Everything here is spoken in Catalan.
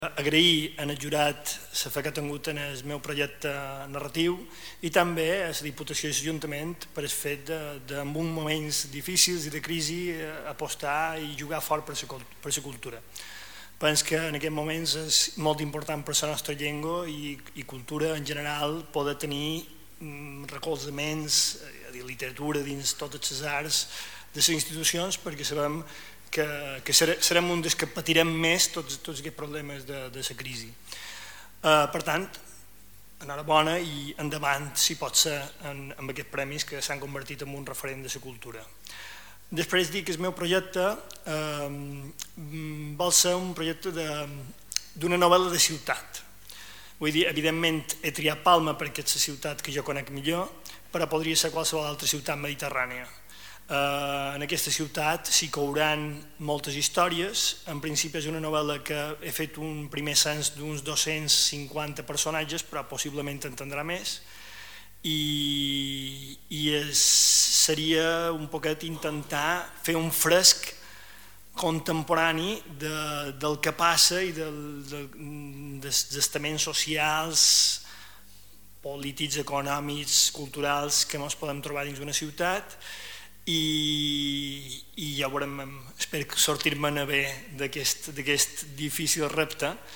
Agrair al jurat la fe que ha tingut en el meu projecte narratiu i també a la Diputació i l'Ajuntament per el fet de, en uns moments difícils i de crisi, apostar i jugar fort per la cultura. Penso que en aquests moments és molt important per la nostra llengua i cultura en general poder tenir recolzaments de literatura dins totes les arts de les institucions, perquè sabem que serem un dels que patirem més tots aquests problemes de la crisi. Per tant, enhorabona i endavant, si pot ser, amb aquests premis que s'han convertit en un referent de la cultura. Després dic que el meu projecte vol ser un projecte d'una novel·la de ciutat. Vull dir, evidentment he triat Palma perquè és la ciutat que jo conec millor, però podria ser qualsevol altra ciutat mediterrània. En aquesta ciutat s'hi couran moltes històries. En principi és una novel·la que he fet un primer cens d'uns 250 personatges, però possiblement entendrà més, i seria un poquet intentar fer un fresc contemporani del que passa i dels estaments socials, polítics, econòmics, culturals que ens podem trobar dins d'una ciutat, i ja veurem, espero sortir-me'n bé d'aquest difícil repte